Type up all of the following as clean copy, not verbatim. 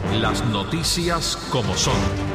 Las noticias como son.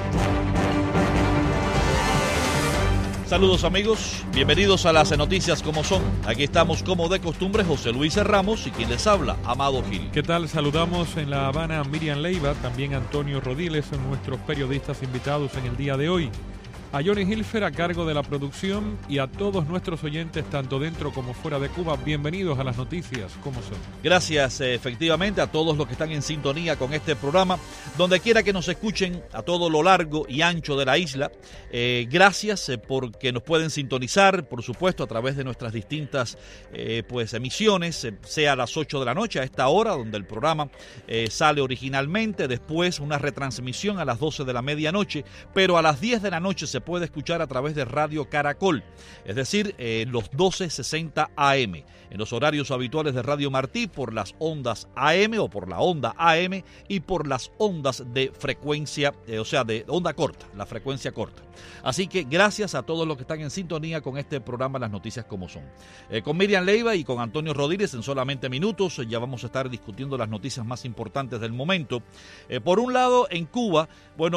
Saludos amigos, bienvenidos a las noticias como son. Aquí estamos como de costumbre José Luis Ramos y quien les habla, Amado Gil. ¿Qué tal? Saludamos en La Habana a Miriam Leiva, también Antonio Rodiles, son nuestros periodistas invitados en el día de hoy. A Johnny Hilfer a cargo de la producción y a todos nuestros oyentes, tanto dentro como fuera de Cuba, bienvenidos a las noticias como son. Gracias efectivamente a todos los que están en sintonía con este programa, donde quiera que nos escuchen a todo lo largo y ancho de la isla. Gracias porque nos pueden sintonizar, por supuesto, a través de nuestras distintas emisiones, sea a las 8 de la noche, a esta hora, donde el programa sale originalmente, después una retransmisión a las 12 de la medianoche, pero a las 10 de la noche se puede escuchar a través de Radio Caracol, es decir, los 12:60 AM, en los horarios habituales de Radio Martí, por las ondas AM o por la onda AM y por las ondas de frecuencia, de onda corta, la frecuencia corta. Así que gracias a todos los que están en sintonía con este programa Las Noticias como son. Con Miriam Leiva y con Antonio Rodríguez en solamente minutos ya vamos a estar discutiendo las noticias más importantes del momento. Por un lado, en Cuba,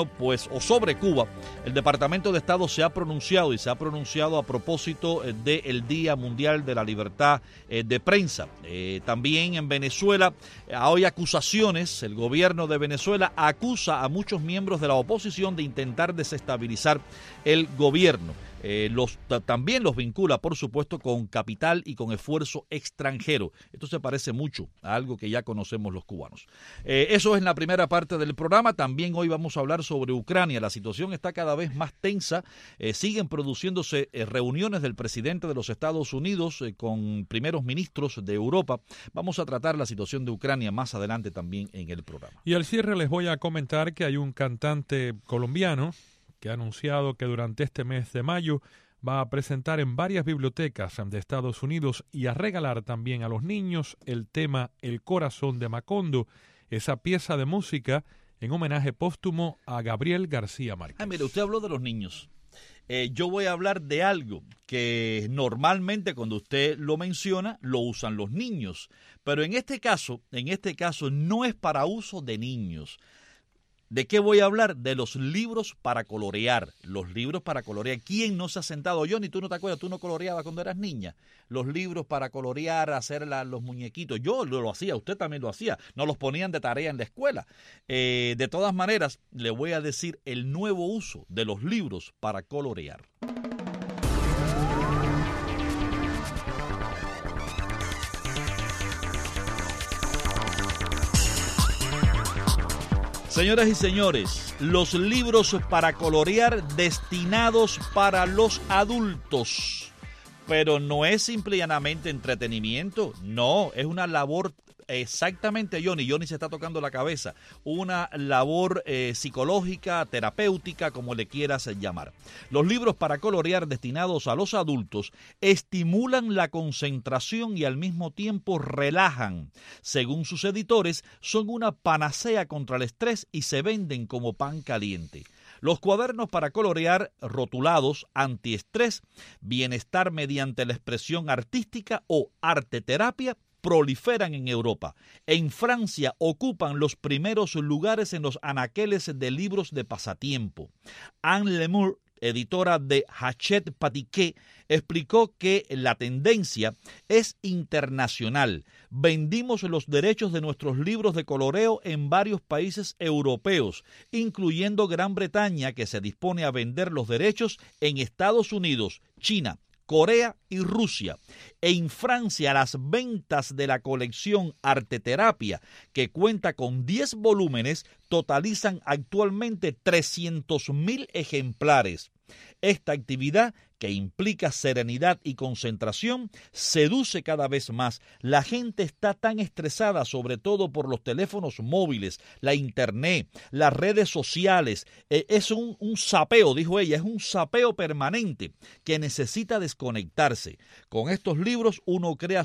sobre Cuba, el Departamento de Estado se ha pronunciado a propósito del Día Mundial de la Libertad de Prensa. También en Venezuela hay acusaciones, el gobierno de Venezuela acusa a muchos miembros de la oposición de intentar desestabilizar el gobierno. También los vincula, por supuesto, con capital y con esfuerzo extranjero. Esto se parece mucho a algo que ya conocemos los cubanos. Eso es en la primera parte del programa. También hoy vamos a hablar sobre Ucrania. La situación está cada vez más tensa. Siguen produciéndose reuniones del presidente de los Estados Unidos con primeros ministros de Europa. Vamos a tratar la situación de Ucrania más adelante también en el programa. Y al cierre les voy a comentar que hay un cantante colombiano que ha anunciado que durante este mes de mayo va a presentar en varias bibliotecas de Estados Unidos y a regalar también a los niños el tema El Corazón de Macondo, esa pieza de música en homenaje póstumo a Gabriel García Márquez. Mire, usted habló de los niños. Yo voy a hablar de algo que normalmente cuando usted lo menciona lo usan los niños, pero en este caso no es para uso de niños. ¿De qué voy a hablar? De los libros para colorear. Los libros para colorear. ¿Quién no se ha sentado? Johnny, ¿tú no te acuerdas? ¿Tú no coloreabas cuando eras niña? Los libros para colorear, hacer los muñequitos. Yo lo hacía, usted también lo hacía. Nos los ponían de tarea en la escuela. De todas maneras, le voy a decir el nuevo uso de los libros para colorear. Señoras y señores, los libros para colorear destinados para los adultos. Pero no es simple y llanamente entretenimiento, no, es una labor exactamente, Johnny se está tocando la cabeza, una labor psicológica, terapéutica, como le quieras llamar. Los libros para colorear destinados a los adultos estimulan la concentración y al mismo tiempo relajan. Según sus editores, son una panacea contra el estrés y se venden como pan caliente. Los cuadernos para colorear rotulados antiestrés, bienestar mediante la expresión artística o arteterapia proliferan en Europa. En Francia ocupan los primeros lugares en los anaqueles de libros de pasatiempo. Anne Lemur, editora de Hachette Patiquet, explicó que la tendencia es internacional. Vendimos los derechos de nuestros libros de coloreo en varios países europeos, incluyendo Gran Bretaña, que se dispone a vender los derechos en Estados Unidos, China, Corea y Rusia. En Francia, las ventas de la colección Arteterapia, que cuenta con 10 volúmenes, totalizan actualmente 300.000 ejemplares. Esta actividad, que implica serenidad y concentración, seduce cada vez más. La gente está tan estresada, sobre todo por los teléfonos móviles, la internet, las redes sociales. Es un sapeo, dijo ella, es un sapeo permanente que necesita desconectarse. Con estos libros uno crea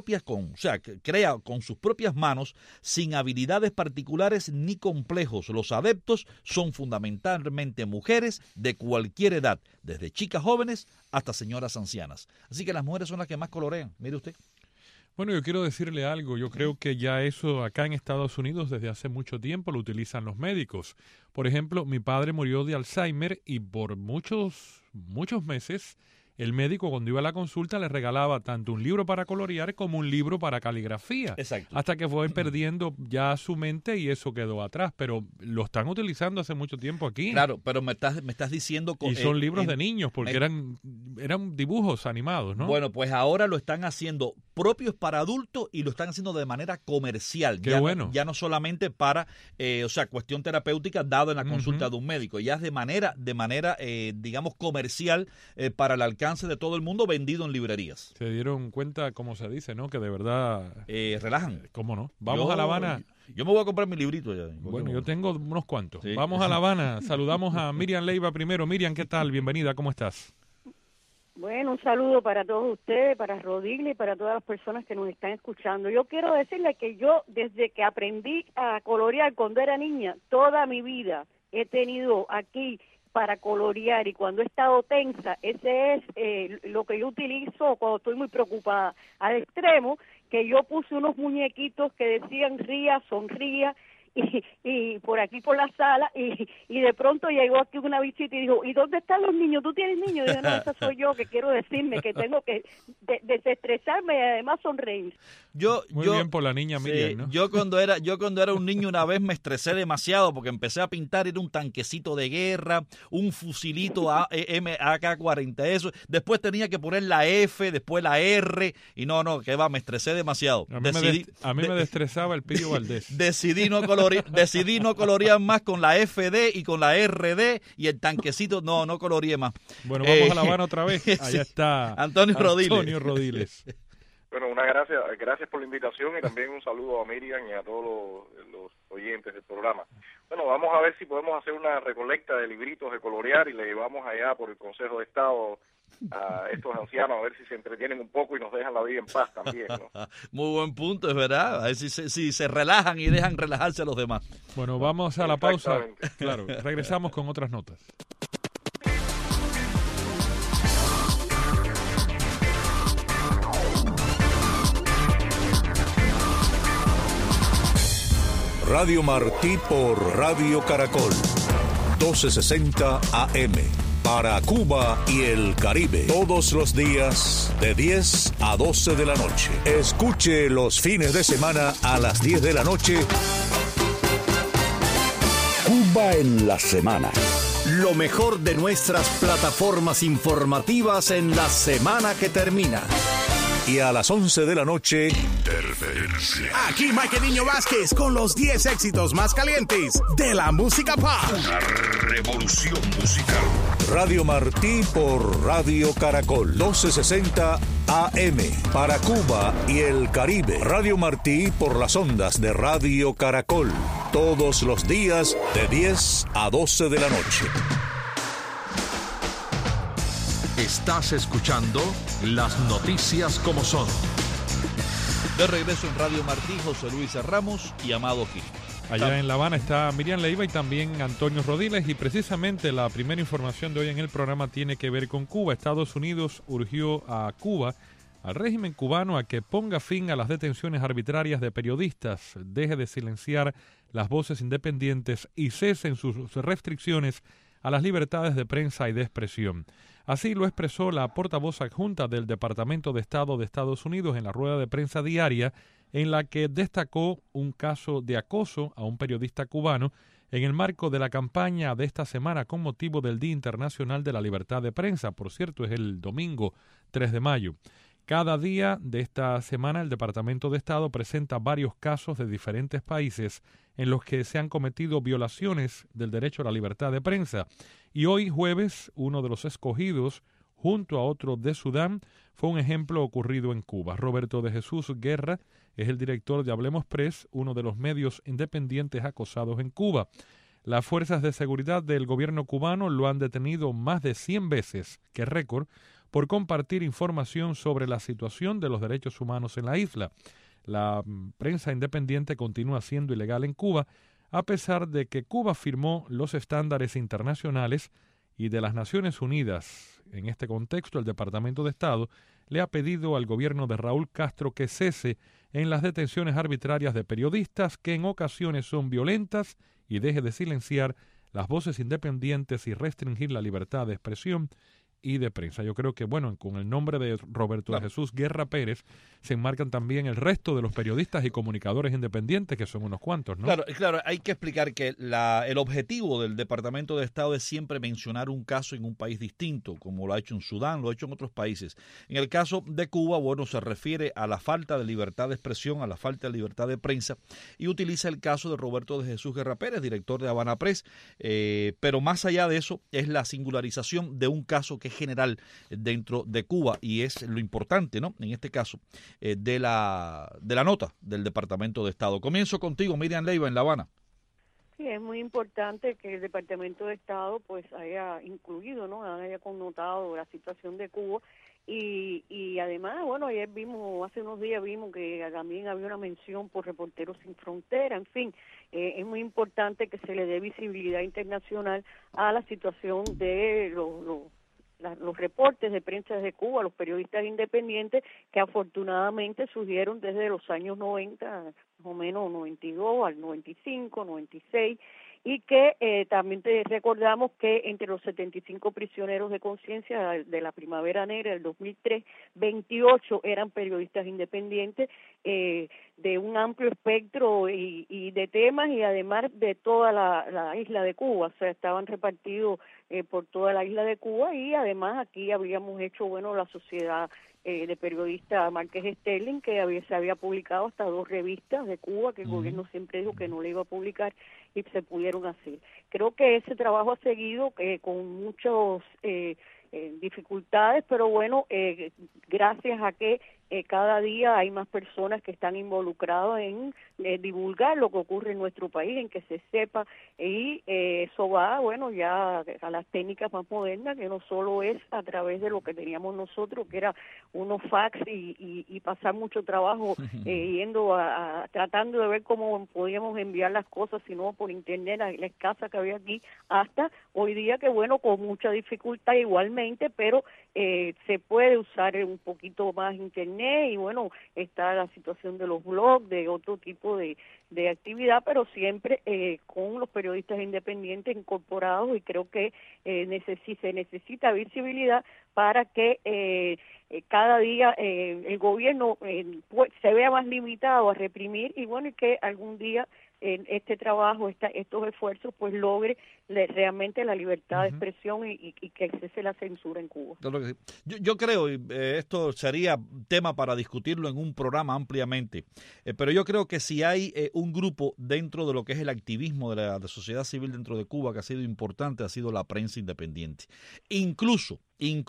crea con sus propias manos, sin habilidades particulares ni complejos. Los adeptos son fundamentalmente mujeres de cualquier edad, desde chicas jóvenes hasta señoras ancianas. Así que las mujeres son las que más colorean, mire usted. Bueno, yo quiero decirle algo. Yo creo que ya eso acá en Estados Unidos desde hace mucho tiempo lo utilizan los médicos. Por ejemplo, mi padre murió de Alzheimer y por muchos meses el médico cuando iba a la consulta le regalaba tanto un libro para colorear como un libro para caligrafía. Exacto. Hasta que fue perdiendo ya su mente y eso quedó atrás. Pero lo están utilizando hace mucho tiempo aquí. Claro, pero me estás diciendo... Y son libros de niños porque eran dibujos animados, ¿no? Bueno, pues ahora lo están haciendo propios para adultos y lo están haciendo de manera comercial. Qué bueno. Ya no solamente para, cuestión terapéutica dado en la consulta de un médico. Ya es de manera digamos, comercial para el alcance de todo el mundo, vendido en librerías. Se dieron cuenta, como se dice, ¿no? Que de verdad... relajan. ¿Cómo no? Vamos a La Habana. Yo me voy a comprar mi librito ya. Bueno, yo tengo unos cuantos. Sí. Vamos a La Habana. Saludamos a Miriam Leiva primero. Miriam, ¿qué tal? Bienvenida, ¿cómo estás? Bueno, un saludo para todos ustedes, para Rodiles y para todas las personas que nos están escuchando. Yo quiero decirle que yo, desde que aprendí a colorear cuando era niña, toda mi vida he tenido aquí para colorear, y cuando he estado tensa, ese es lo que yo utilizo cuando estoy muy preocupada, al extremo que yo puse unos muñequitos que decían ría, sonría, y por aquí por la sala, y de pronto llegó aquí una visita y dijo, ¿y dónde están los niños? ¿Tú tienes niños? Y dije, no, esa soy yo, que quiero decirme que tengo que desestresarme y además sonreír. Muy bien por la niña Miriam, ¿no? Yo cuando era un niño una vez me estresé demasiado porque empecé a pintar, era un tanquecito de guerra, un fusilito AK-40, eso. Después tenía que poner la F, después la R, y que va, me estresé demasiado. A mí me destresaba el Pillo Valdés. Decidí no colorear más con la FD y con la RD, y el tanquecito no coloreé más. Bueno, vamos a La Habana otra vez. Allá Sí. está Antonio Rodiles. Bueno, gracias por la invitación, y también un saludo a Miriam y a todos los oyentes del programa. Bueno, vamos a ver si podemos hacer una recolecta de libritos de colorear y le llevamos allá por el Consejo de Estado a estos ancianos, a ver si se entretienen un poco y nos dejan la vida en paz también, ¿no? Muy buen punto, es verdad. A ver si se relajan y dejan relajarse a los demás. Bueno, vamos a la pausa. Exactamente. Claro, regresamos con otras notas. Radio Martí por Radio Caracol, 1260 AM, para Cuba y el Caribe, todos los días de 10 a 12 de la noche. Escuche los fines de semana a las 10 de la noche. Cuba en la semana. Lo mejor de nuestras plataformas informativas en la semana que termina. Y a las 11 de la noche, Interferencia. Aquí Mike Niño Vázquez con los 10 éxitos más calientes de la música pop. Una revolución musical. Radio Martí por Radio Caracol, 1260 AM, para Cuba y el Caribe. Radio Martí por las ondas de Radio Caracol, todos los días de 10 a 12 de la noche. Estás escuchando las noticias como son. De regreso en Radio Martí, José Luis Ramos y Amado Gil. Allá en La Habana está Miriam Leiva y también Antonio Rodiles, y precisamente la primera información de hoy en el programa tiene que ver con Cuba. Estados Unidos urgió a Cuba, al régimen cubano, a que ponga fin a las detenciones arbitrarias de periodistas, deje de silenciar las voces independientes y cesen sus restricciones a las libertades de prensa y de expresión. Así lo expresó la portavoz adjunta del Departamento de Estado de Estados Unidos en la rueda de prensa diaria, en la que destacó un caso de acoso a un periodista cubano en el marco de la campaña de esta semana con motivo del Día Internacional de la Libertad de Prensa. Por cierto, es el domingo 3 de mayo. Cada día de esta semana el Departamento de Estado presenta varios casos de diferentes países en los que se han cometido violaciones del derecho a la libertad de prensa. Y hoy jueves, uno de los escogidos, junto a otro de Sudán, fue un ejemplo ocurrido en Cuba. Roberto de Jesús Guerra es el director de Hablemos Press, uno de los medios independientes acosados en Cuba. Las fuerzas de seguridad del gobierno cubano lo han detenido más de 100 veces, que récord, por compartir información sobre la situación de los derechos humanos en la isla. La prensa independiente continúa siendo ilegal en Cuba, a pesar de que Cuba firmó los estándares internacionales y de las Naciones Unidas. En este contexto, el Departamento de Estado le ha pedido al gobierno de Raúl Castro que cese en las detenciones arbitrarias de periodistas que en ocasiones son violentas y deje de silenciar las voces independientes y restringir la libertad de expresión y de prensa. Yo creo que, bueno, con el nombre de Roberto de Jesús Guerra Pérez se enmarcan también el resto de los periodistas y comunicadores independientes, que son unos cuantos, ¿no? Claro, hay que explicar que el objetivo del Departamento de Estado es siempre mencionar un caso en un país distinto, como lo ha hecho en Sudán, lo ha hecho en otros países. En el caso de Cuba, bueno, se refiere a la falta de libertad de expresión, a la falta de libertad de prensa, y utiliza el caso de Roberto de Jesús Guerra Pérez, director de Habana Press, pero más allá de eso es la singularización de un caso que es general dentro de Cuba, y es lo importante, ¿no? En este caso, de la nota del Departamento de Estado. Comienzo contigo, Miriam Leiva, en La Habana. Sí, es muy importante que el Departamento de Estado pues haya incluido, ¿no? Haya connotado la situación de Cuba y además, bueno, hace unos días vimos que también había una mención por Reporteros Sin Frontera, en fin, es muy importante que se le dé visibilidad internacional a la situación de los reportes de prensa de Cuba, los periodistas independientes que afortunadamente surgieron desde los años 90, más o menos 92 al 95, 96, y que también recordamos que entre los 75 prisioneros de conciencia de la Primavera Negra del 2003, 28 eran periodistas independientes de un amplio espectro y de temas, y además de toda la isla de Cuba, o sea, estaban repartidos por toda la isla de Cuba, y además aquí habíamos hecho, bueno, la sociedad de periodistas Márquez Sterling, que se había publicado hasta 2 revistas de Cuba, que el gobierno siempre dijo que no le iba a publicar, y se pudieron hacer. Creo que ese trabajo ha seguido con muchas dificultades, pero bueno, gracias a que cada día hay más personas que están involucradas en divulgar lo que ocurre en nuestro país, en que se sepa, y eso va, bueno, ya a las técnicas más modernas, que no solo es a través de lo que teníamos nosotros, que era unos fax y pasar mucho trabajo yendo tratando de ver cómo podíamos enviar las cosas, sino por internet, la escasa que había aquí, hasta hoy día que, bueno, con mucha dificultad igualmente, pero se puede usar un poquito más internet, y bueno, está la situación de los blogs, de otro tipo de actividad, pero siempre con los periodistas independientes incorporados, y creo que se necesita visibilidad para que cada día el gobierno se vea más limitado a reprimir, y bueno, y que algún día este trabajo, estos esfuerzos, pues logre realmente la libertad de expresión y que cese la censura en Cuba. Claro que sí. Yo creo, y esto sería tema para discutirlo en un programa ampliamente, pero yo creo que si hay un grupo dentro de lo que es el activismo de la sociedad civil dentro de Cuba que ha sido importante, ha sido la prensa independiente. Incluso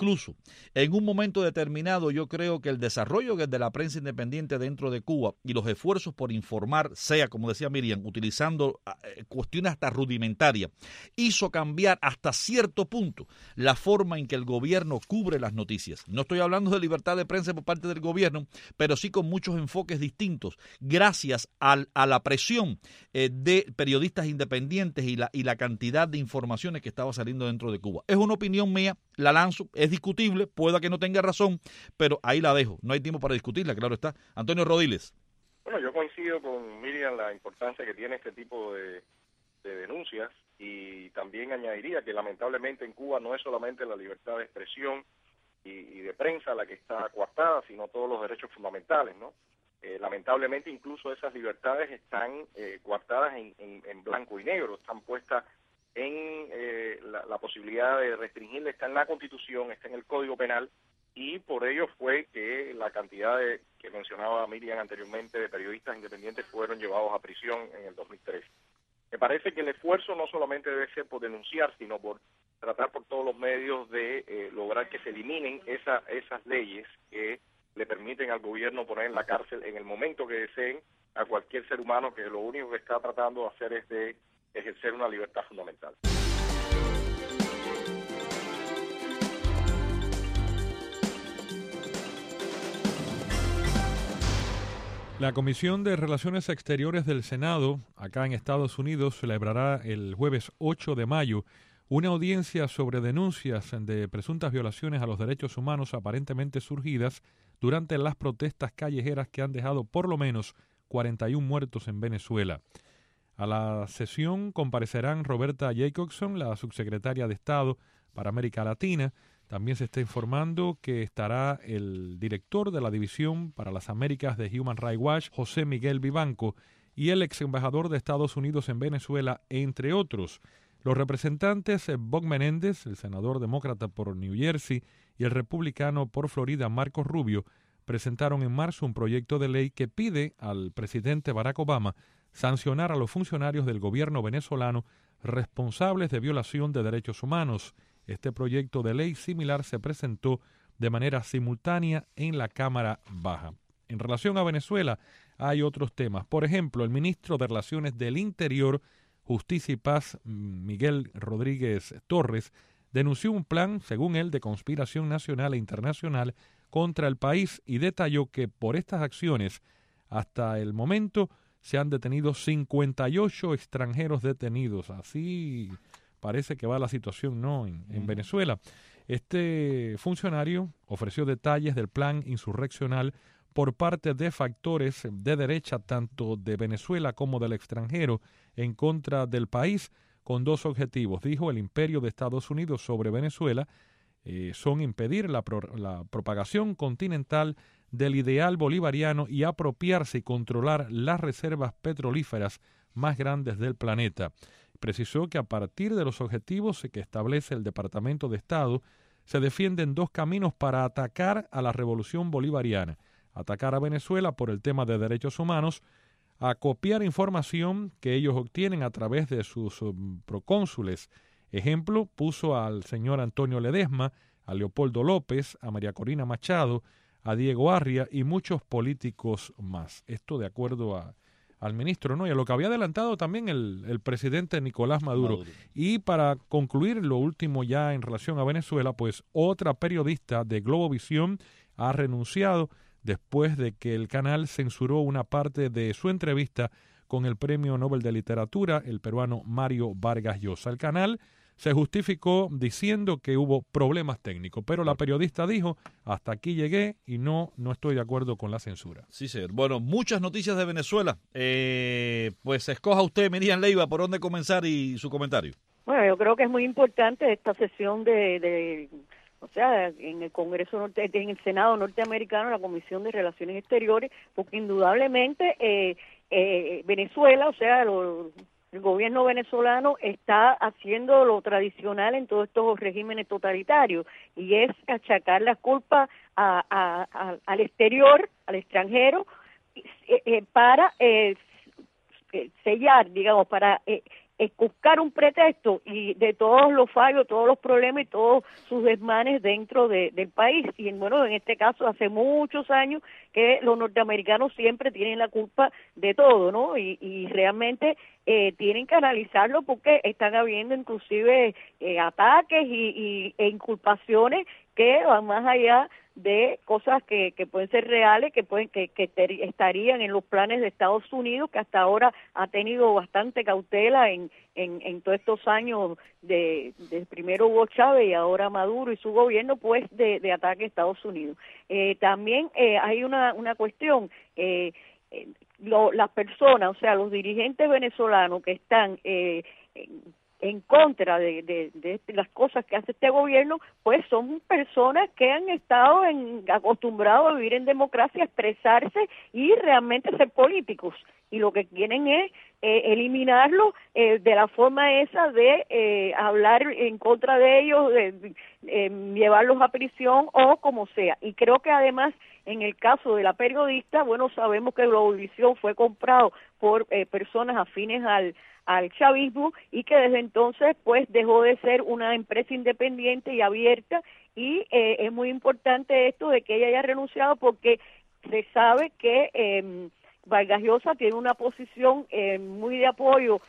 en un momento determinado, yo creo que el desarrollo de la prensa independiente dentro de Cuba y los esfuerzos por informar, sea, como decía Miriam, utilizando cuestiones hasta rudimentarias, hizo cambiar hasta cierto punto la forma en que el gobierno cubre las noticias. No estoy hablando de libertad de prensa por parte del gobierno, pero sí con muchos enfoques distintos, gracias a la presión de periodistas independientes y la cantidad de informaciones que estaba saliendo dentro de Cuba. Es una opinión mía, la lanzo, es discutible, pueda que no tenga razón, pero ahí la dejo. No hay tiempo para discutirla, claro está. Antonio Rodiles. Bueno, yo coincido con Miriam la importancia que tiene este tipo de denuncias, y también añadiría que lamentablemente en Cuba no es solamente la libertad de expresión y de prensa la que está coartada, sino todos los derechos fundamentales, ¿no? Lamentablemente incluso esas libertades están coartadas en blanco y negro, están puestas en la posibilidad de restringirle, está en la Constitución, está en el Código Penal, y por ello fue que la cantidad que mencionaba Miriam anteriormente de periodistas independientes fueron llevados a prisión en el 2013. Me parece que el esfuerzo no solamente debe ser por denunciar, sino por tratar por todos los medios de lograr que se eliminen esas leyes que le permiten al gobierno poner en la cárcel en el momento que deseen a cualquier ser humano que lo único que está tratando de hacer es de ejercer una libertad fundamental. La Comisión de Relaciones Exteriores del Senado, acá en Estados Unidos, celebrará el jueves 8 de mayo una audiencia sobre denuncias de presuntas violaciones a los derechos humanos aparentemente surgidas durante las protestas callejeras que han dejado por lo menos 41 muertos en Venezuela. A la sesión comparecerán Roberta Jacobson, la subsecretaria de Estado para América Latina. También se está informando que estará el director de la División para las Américas de Human Rights Watch, José Miguel Vivanco, y el ex embajador de Estados Unidos en Venezuela, entre otros. Los representantes Bob Menéndez, el senador demócrata por New Jersey, y el republicano por Florida, Marco Rubio, presentaron en marzo un proyecto de ley que pide al presidente Barack Obama sancionar a los funcionarios del gobierno venezolano responsables de violación de derechos humanos. Este proyecto de ley similar se presentó de manera simultánea en la Cámara Baja. En relación a Venezuela, hay otros temas. Por ejemplo, el ministro de Relaciones del Interior, Justicia y Paz, Miguel Rodríguez Torres, denunció un plan, según él, de conspiración nacional e internacional contra el país y detalló que por estas acciones, hasta el momento, se han detenido 58 extranjeros detenidos. Así parece que va la situación, ¿no?, en Venezuela. Este funcionario ofreció detalles del plan insurreccional por parte de factores de derecha, tanto de Venezuela como del extranjero, en contra del país, con dos objetivos. Dijo, el imperio de Estados Unidos sobre Venezuela son impedir la propagación continental del ideal bolivariano y apropiarse y controlar las reservas petrolíferas más grandes del planeta. Precisó que a partir de los objetivos que establece el Departamento de Estado, se defienden dos caminos para atacar a la revolución bolivariana: atacar a Venezuela por el tema de derechos humanos, a copiar información que ellos obtienen a través de sus procónsules. Ejemplo, puso al señor Antonio Ledesma, a Leopoldo López, a María Corina Machado, a Diego Arria y muchos políticos más. Esto de acuerdo al ministro, ¿no? Y a lo que había adelantado también el presidente Nicolás Maduro. Y para concluir, lo último ya en relación a Venezuela, pues otra periodista de Globovisión ha renunciado después de que el canal censuró una parte de su entrevista con el Premio Nobel de Literatura, el peruano Mario Vargas Llosa. El canal se justificó diciendo que hubo problemas técnicos, pero la periodista dijo, hasta aquí llegué y no estoy de acuerdo con la censura. Sí, señor. Bueno, muchas noticias de Venezuela. Pues escoja usted, Miriam Leiva, por dónde comenzar y su comentario. Bueno, yo creo que es muy importante esta sesión o sea, en el Congreso en el Senado norteamericano, la Comisión de Relaciones Exteriores, porque indudablemente Venezuela, o sea, el gobierno venezolano está haciendo lo tradicional en todos estos regímenes totalitarios, y es achacar la culpa al exterior, al extranjero, para sellar, digamos, para buscar un pretexto y de todos los fallos, todos los problemas y todos sus desmanes dentro del país. Y bueno, en este caso hace muchos años que los norteamericanos siempre tienen la culpa de todo, ¿no? Y realmente tienen que analizarlo, porque están habiendo inclusive ataques e inculpaciones que van más allá de cosas que pueden ser reales, que estarían en los planes de Estados Unidos, que hasta ahora ha tenido bastante cautela en todos estos años de primero Hugo Chávez y ahora Maduro y su gobierno, pues de ataque a Estados Unidos. También hay una cuestión, las personas, o sea, los dirigentes venezolanos que están en contra de las cosas que hace este gobierno, pues son personas que han estado acostumbrados a vivir en democracia, a expresarse y realmente ser políticos, y lo que quieren es eliminarlo de la forma esa de hablar en contra de ellos, llevarlos a prisión o como sea. Y creo que además, en el caso de la periodista, bueno, sabemos que Globovisión fue comprado por personas afines al chavismo, y que desde entonces pues dejó de ser una empresa independiente y abierta, y es muy importante esto de que ella haya renunciado, porque se sabe que Vargas Llosa tiene una posición muy de apoyo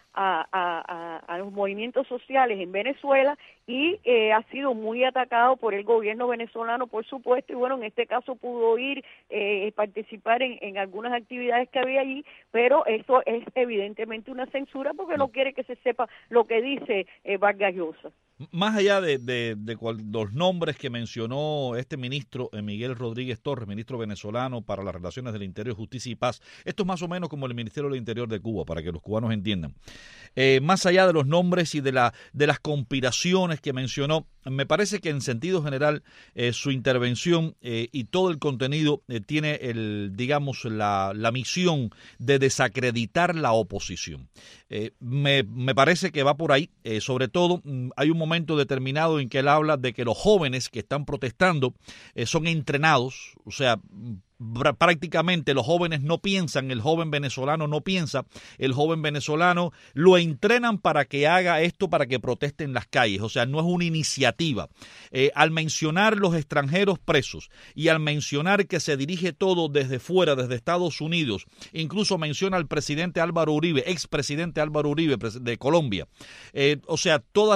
a los movimientos sociales en Venezuela, y ha sido muy atacado por el gobierno venezolano, por supuesto, y bueno, en este caso pudo ir participar en algunas actividades que había allí, pero eso es evidentemente una censura, porque no quiere que se sepa lo que dice Vargas Llosa. Más allá de los nombres que mencionó este ministro Miguel Rodríguez Torres, ministro venezolano para las Relaciones del Interior, Justicia y Paz, esto es más o menos como el Ministerio del Interior de Cuba, para que los cubanos entiendan. Más allá de los nombres y de las conspiraciones que mencionó, me parece que en sentido general su intervención y todo el contenido tiene la misión de desacreditar la oposición. Me parece que va por ahí. Sobre todo hay un momento determinado en que él habla de que los jóvenes que están protestando son entrenados, o sea, prácticamente los jóvenes no piensan, el joven venezolano no piensa, el joven venezolano lo entrenan para que haga esto, para que proteste en las calles, o sea, no es una iniciativa. Al mencionar los extranjeros presos y al mencionar que se dirige todo desde fuera, desde Estados Unidos, incluso menciona al presidente Álvaro Uribe, expresidente Álvaro Uribe de Colombia, o sea, todas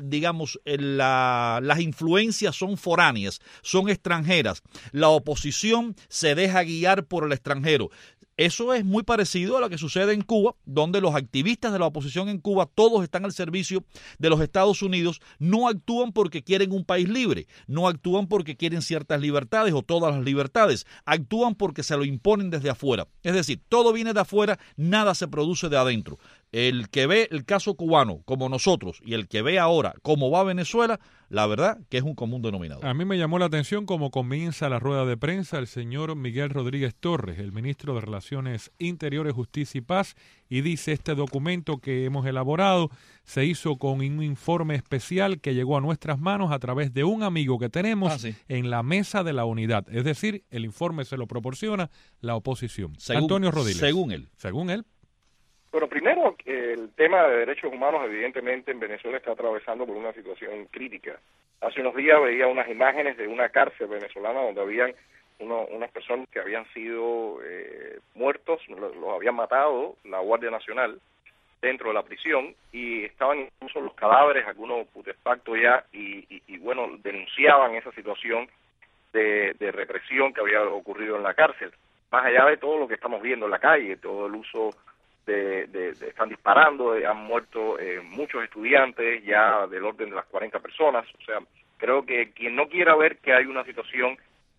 las influencias son foráneas, son extranjeras, la oposición se deja guiar por el extranjero. Eso es muy parecido a lo que sucede en Cuba, donde los activistas de la oposición en Cuba, todos están al servicio de los Estados Unidos, no actúan porque quieren un país libre, no actúan porque quieren ciertas libertades o todas las libertades, actúan porque se lo imponen desde afuera. Es decir, todo viene de afuera, nada se produce de adentro. El que ve el caso cubano como nosotros y el que ve ahora cómo va Venezuela, la verdad que es un común denominador. A mí me llamó la atención cómo comienza la rueda de prensa el señor Miguel Rodríguez Torres, el ministro de Relaciones Interiores, Justicia y Paz, y dice: este documento que hemos elaborado se hizo con un informe especial que llegó a nuestras manos a través de un amigo que tenemos en la Mesa de la Unidad. Es decir, el informe se lo proporciona la oposición. Antonio Rodríguez. Según él. Bueno, primero, el tema de derechos humanos evidentemente en Venezuela está atravesando por una situación crítica. Hace unos días veía unas imágenes de una cárcel venezolana donde habían unas personas que habían sido muertos, los habían matado la Guardia Nacional dentro de la prisión, y estaban incluso los cadáveres, algunos putefactos ya, y bueno, denunciaban esa situación de represión que había ocurrido en la cárcel. Más allá de todo lo que estamos viendo en la calle, todo el uso están disparando, han muerto muchos estudiantes, ya del orden de las 40 personas. O sea, creo que quien no quiera ver que hay una situación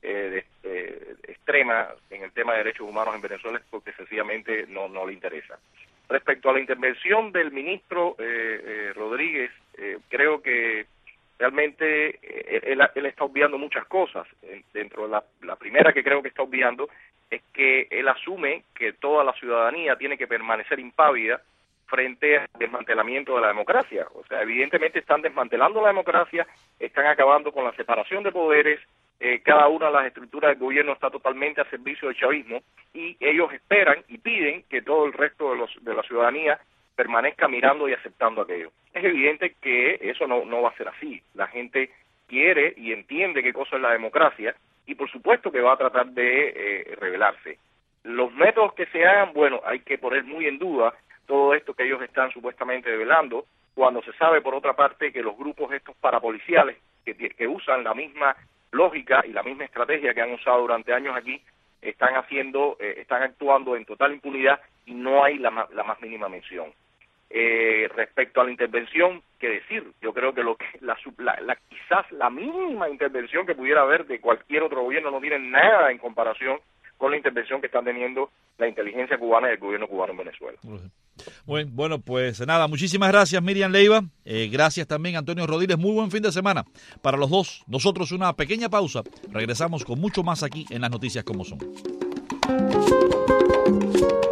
extrema en el tema de derechos humanos en Venezuela es porque sencillamente no le interesa. Respecto a la intervención del ministro Rodríguez, creo que realmente él está obviando muchas cosas. Dentro de la primera que creo que está obviando es que él asume que toda la ciudadanía tiene que permanecer impávida frente al desmantelamiento de la democracia. O sea, evidentemente están desmantelando la democracia, están acabando con la separación de poderes, cada una de las estructuras del gobierno está totalmente al servicio del chavismo, y ellos esperan y piden que todo el resto de la ciudadanía permanezca mirando y aceptando aquello. Es evidente que eso no va a ser así. La gente quiere y entiende qué cosa es la democracia, y por supuesto que va a tratar de rebelarse. Los métodos que se hagan, bueno, hay que poner muy en duda todo esto que ellos están supuestamente develando, cuando se sabe por otra parte que los grupos estos parapoliciales que usan la misma lógica y la misma estrategia que han usado durante años aquí, están actuando en total impunidad y no hay la más mínima mención. Respecto a la intervención, ¿qué decir? Yo creo que quizás la mínima intervención que pudiera haber de cualquier otro gobierno no tiene nada en comparación con la intervención que están teniendo la inteligencia cubana y el gobierno cubano en Venezuela. Bueno, pues nada, muchísimas gracias Miriam Leiva, gracias también Antonio Rodríguez, muy buen fin de semana para los dos. Nosotros una pequeña pausa, regresamos con mucho más aquí en Las Noticias Como Son.